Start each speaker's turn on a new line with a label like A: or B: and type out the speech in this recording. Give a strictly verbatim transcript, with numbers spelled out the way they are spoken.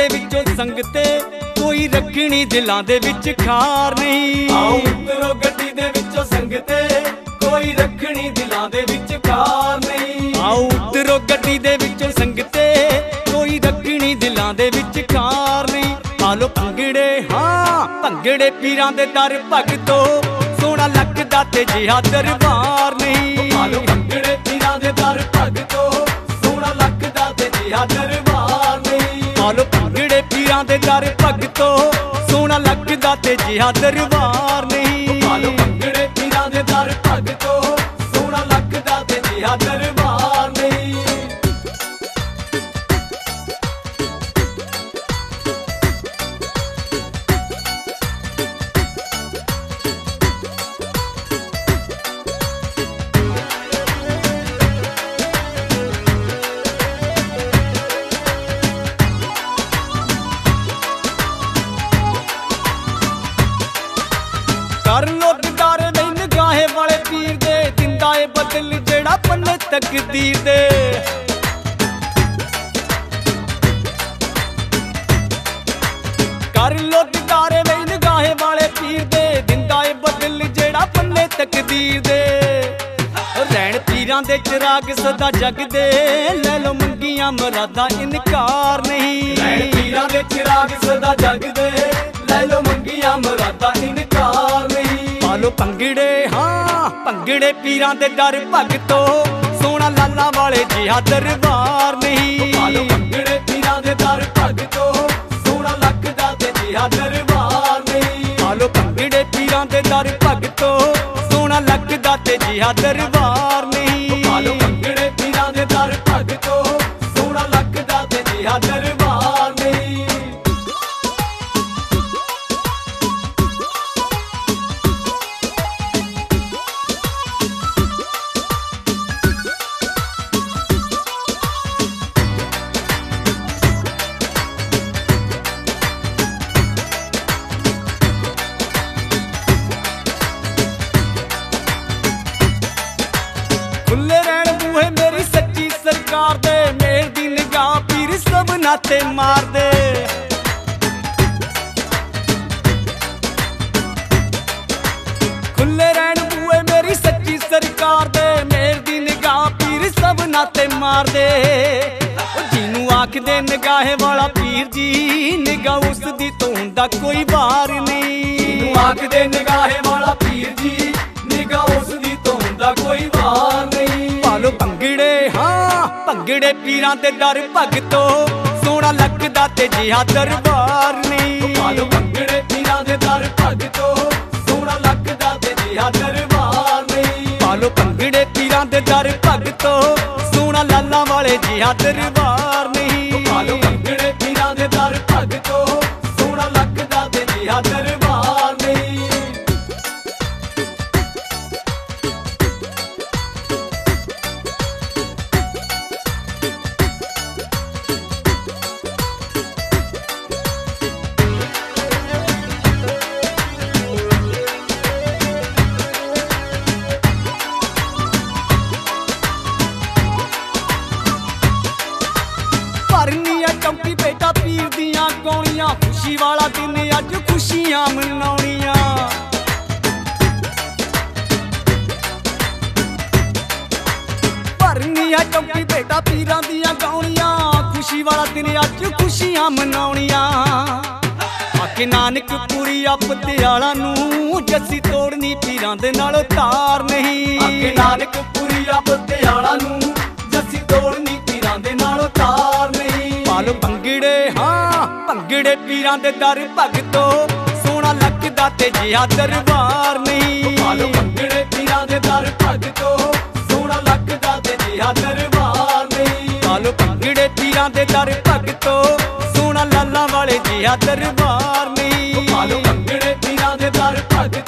A: दे विचों संगते कोई रखनी दिलां दे विच खार नहीं।
B: आओ उतरो गड्डी दे विचों संगते कोई रखनी दिलां दे विच खार नहीं।
A: आओ उतरो गड्डी दे विचों संगते कोई रखनी दिलां दे विच खार नहीं। आलो भंगड़े हाँ भंगड़े पीरां दे दर भगतो सोना लगदा ते जिहा दरबार नहीं।
B: आलो भंगड़े पीरां दे दर भगतो सोना लगदा ते जिहा दरबार नहीं।
A: आलो भंगड़े पीरां दे दर भगतो सोना लगदा ते जिहा दरबार नहीं।
B: आलो भंगड़े पीरां दे दर भगतो सोना लगदा ते जिहा दरबार नहीं।
A: कर लो दिदारे नहीं निगाहे वाले पीर दे दिंदा ए बदल जेड़ा पन्ने तकदीर दे। कर लो दिदारे नहीं निगाहे वाले पीर दे दिंदा ए बदल जेड़ा पन्ने तकदीर दे। रैन पीरां दे चिराग सदा जगदे ले लो मंगियां मरादा इनकार नहीं।
B: रैन पीरां दे चिराग सदा जगदे ले लो मंगियां मरादा इनकार नहीं।
A: आलो भंगड़े हाँ भंगड़े पीरां दे दर भगतो सोना लाला वाले जिहा दरबार नहीं।
B: आलो भंगड़े पीरां दे दर भगतो सोना लगदा ते जिहा दरबार नहीं।
A: आलो भंगड़े पीरां दे दर भगतो सोना लगदा ते जिहा दरबार नहीं।
B: आलो भंगड़े पीरां दे दर भगतो सोना लगदा ते जिहा दरबार नहीं।
A: खुले रहन बूहे मेरी सच्ची सरकार दे मेर दी निगाह पीर सब नाते मार दे। खुले रहन बूहे मेरी सच्ची सरकार दे मेर दी निगाह पीर सब नाते मार दे। जिनू आखदे निगाहे वाला पीर जी निगाह उस दी तो हुंदा कोई वार नहीं।
B: जिनू आखदे निगाहे वाला पीर जी निगाह उस दी तो हुंदा कोई वार नहीं।
A: आलो भंगड़े हाँ भंगड़े पीरां दे दर भगतो सोना लगदा ते जिहा दरबार नहीं।
B: आलो भंगड़े पीरां दे दर भगतो सोना लगदा ते जिहा दरबार नहीं।
A: आलो भंगड़े पीरां दे दर भगतो सोना लाला वाले जिहा दरबार नहीं।
B: आलो भंगड़े पीरां दे दर भगतो सोना लगदा ते जिहा दरबार नहीं।
A: भरनी है चौकी बेटा पीर दियां गौनियां खुशी वाला दिन अज खुशियां मनाउणियां। भरनी है चौकी बेटा पीरां दियां गौनियां खुशी वाला दिन अज खुशियां मनाउणियां। आखे नानक पूरी आप दयाला नूं जस्सी तोड़नी पीरां दे नाल तार नहीं।
B: आखे नानक पूरी आप दयाला नूं जस्सी तोड़नी पीरां दे नाल तार नहीं।
A: आलो भंगड़े हाँ भंगड़े पीरां दे दर भगतो सोना लगदा ते जिहा दरबार नहीं।
B: आलो भंगड़े पीरां दे दर भगतो सोना लगदा ते जिहा दरबार नहीं।
A: आलो भंगड़े पीरां दे दर भगतो सोना लाला वाले जिहा दरबार नहीं।
B: आलो भंगड़े पीरां दे दर भगतो